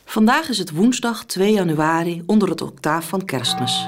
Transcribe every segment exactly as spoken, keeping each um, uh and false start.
Vandaag is het woensdag twee januari onder het octaaf van Kerstmis.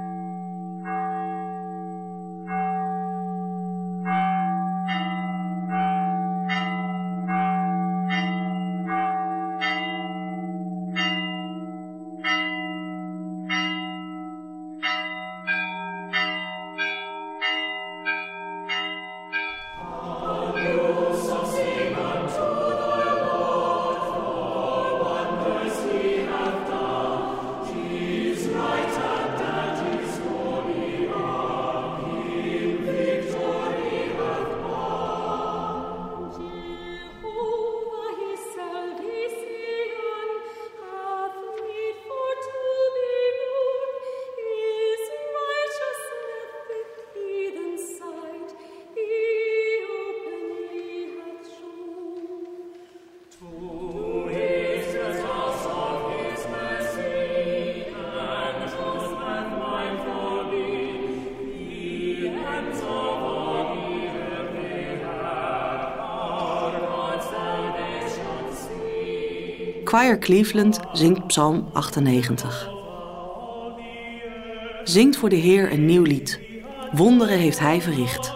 Choir Cleveland zingt Psalm achtennegentig. Zingt voor de Heer een nieuw lied. Wonderen heeft Hij verricht.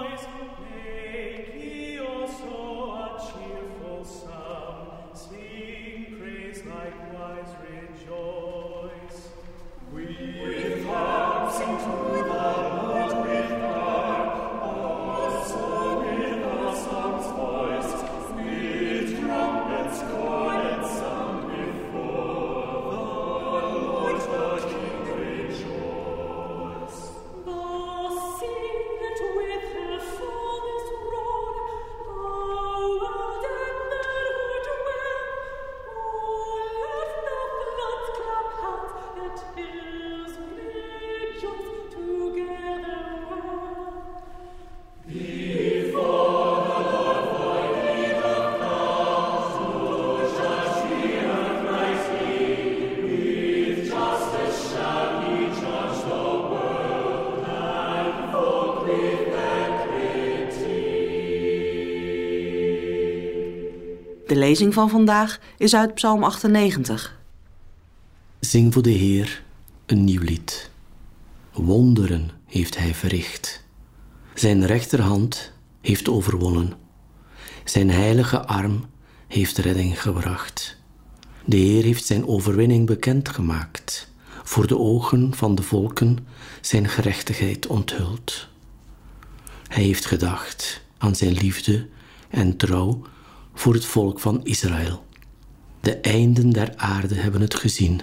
De lezing van vandaag is uit Psalm achtennegentig. Zing voor de Heer een nieuw lied. Wonderen heeft Hij verricht. Zijn rechterhand heeft overwonnen. Zijn heilige arm heeft redding gebracht. De Heer heeft zijn overwinning bekendgemaakt. Voor de ogen van de volken zijn gerechtigheid onthuld. Hij heeft gedacht aan zijn liefde en trouw voor het volk van Israël. De einden der aarde hebben het gezien.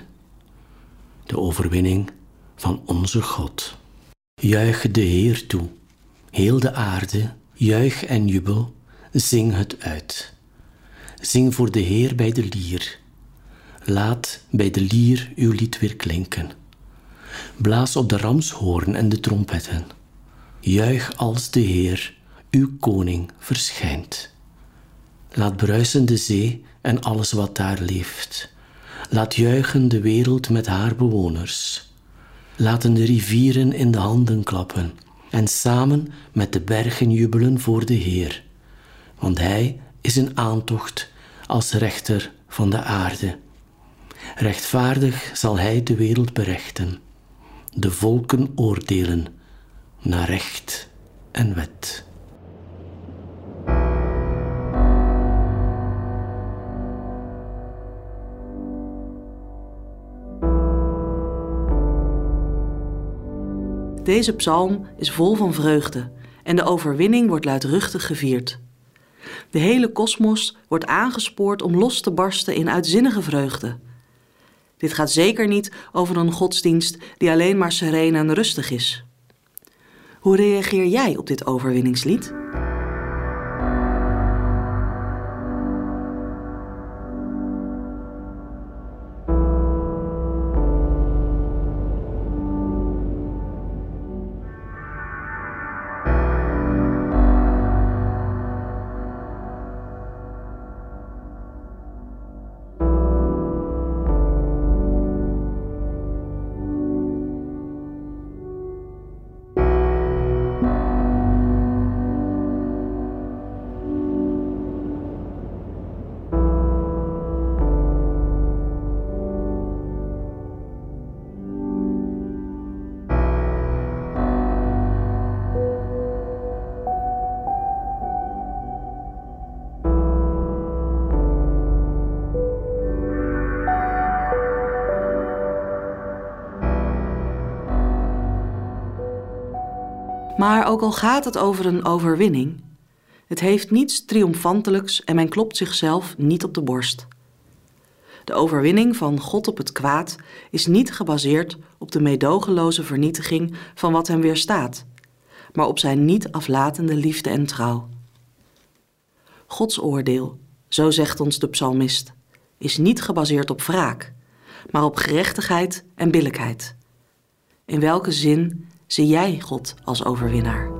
De overwinning van onze God. Juich de Heer toe, heel de aarde, juich en jubel, zing het uit. Zing voor de Heer bij de lier. Laat bij de lier uw lied weer klinken. Blaas op de ramshoorn en de trompetten. Juich als de Heer, uw koning, verschijnt. Laat bruisen de zee en alles wat daar leeft. Laat juichen de wereld met haar bewoners. Laten de rivieren in de handen klappen en samen met de bergen jubelen voor de Heer. Want Hij is in aantocht als rechter van de aarde. Rechtvaardig zal Hij de wereld berechten. De volken oordelen naar recht en wet. Deze psalm is vol van vreugde en de overwinning wordt luidruchtig gevierd. De hele kosmos wordt aangespoord om los te barsten in uitzinnige vreugde. Dit gaat zeker niet over een godsdienst die alleen maar sereen en rustig is. Hoe reageer jij op dit overwinningslied? Maar ook al gaat het over een overwinning, het heeft niets triomfantelijks en men klopt zichzelf niet op de borst. De overwinning van God op het kwaad is niet gebaseerd op de meedogenloze vernietiging van wat hem weerstaat, maar op zijn niet aflatende liefde en trouw. Gods oordeel, zo zegt ons de psalmist, is niet gebaseerd op wraak, maar op gerechtigheid en billijkheid. In welke zin zie jij God als overwinnaar?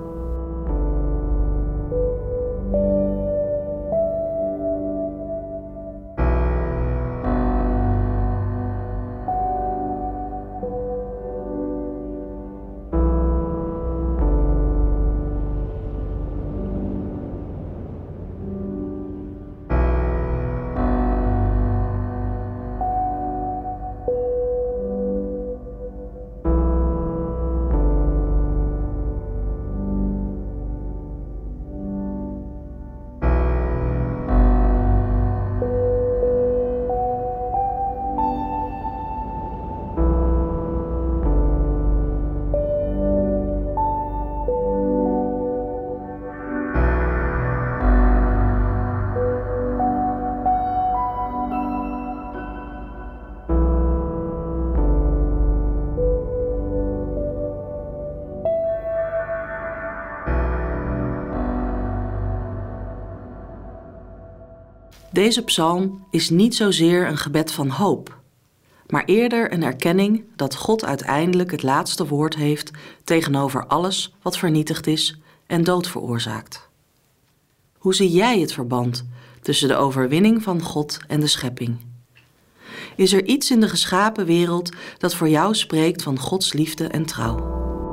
Deze psalm is niet zozeer een gebed van hoop, maar eerder een erkenning dat God uiteindelijk het laatste woord heeft tegenover alles wat vernietigd is en dood veroorzaakt. Hoe zie jij het verband tussen de overwinning van God en de schepping? Is er iets in de geschapen wereld dat voor jou spreekt van Gods liefde en trouw?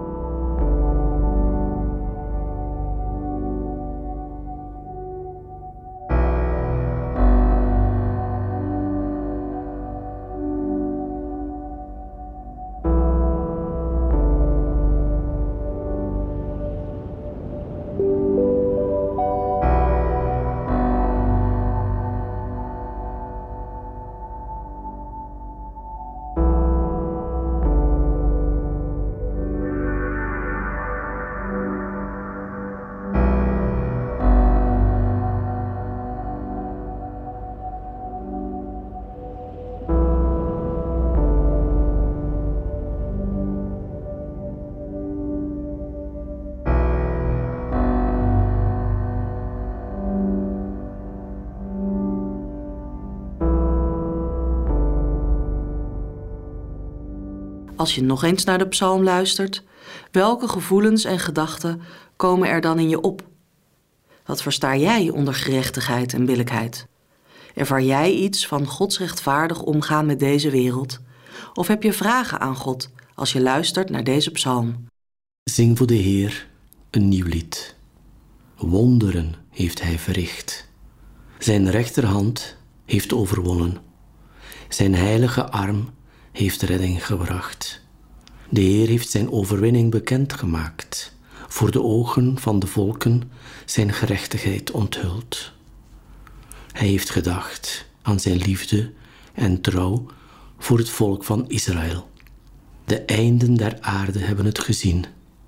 Als je nog eens naar de psalm luistert, welke gevoelens en gedachten komen er dan in je op? Wat versta jij onder gerechtigheid en billijkheid? Ervaar jij iets van Gods rechtvaardig omgaan met deze wereld? Of heb je vragen aan God als je luistert naar deze psalm? Zing voor de Heer een nieuw lied. Wonderen heeft Hij verricht. Zijn rechterhand heeft overwonnen. Zijn heilige arm heeft redding gebracht. De Heer heeft zijn overwinning bekendgemaakt, voor de ogen van de volken zijn gerechtigheid onthuld. Hij heeft gedacht aan zijn liefde en trouw voor het volk van Israël. De einden der aarde hebben het gezien,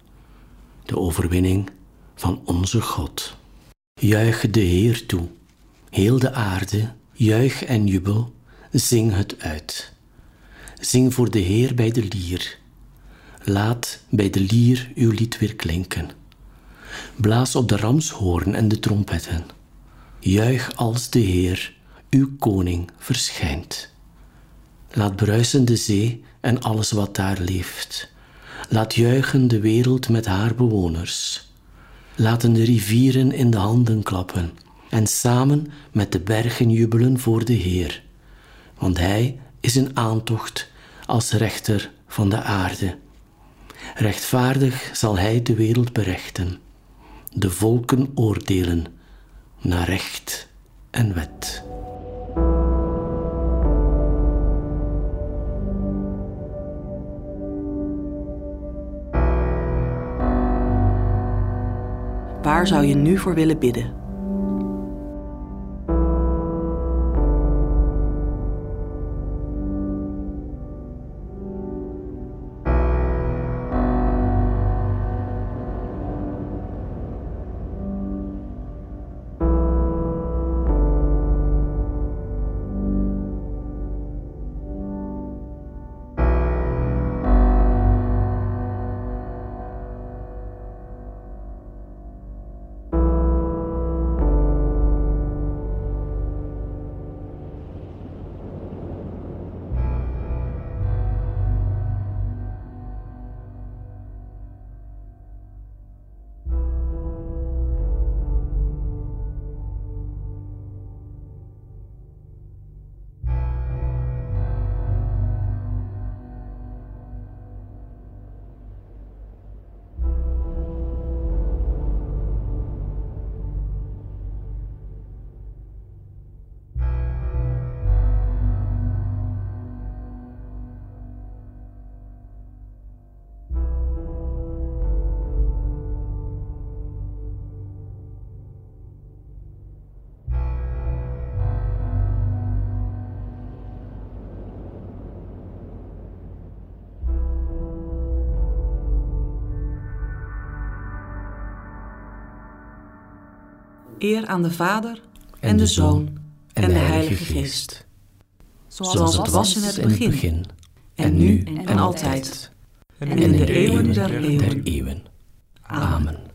de overwinning van onze God. Juich de Heer toe, heel de aarde, juich en jubel, zing het uit. Zing voor de Heer bij de lier. Laat bij de lier uw lied weer klinken. Blaas op de ramshoorn en de trompetten. Juich als de Heer, uw koning, verschijnt. Laat bruisen de zee en alles wat daar leeft. Laat juichen de wereld met haar bewoners. Laten de rivieren in de handen klappen en samen met de bergen jubelen voor de Heer. Want Hij is in aantocht als rechter van de aarde. Rechtvaardig zal Hij de wereld berechten, de volken oordelen naar recht en wet. Waar zou je nu voor willen bidden? Eer aan de Vader en de Zoon en de Heilige Geest. Zoals het was in het begin, en nu en altijd, en in de eeuwen der eeuwen. Amen.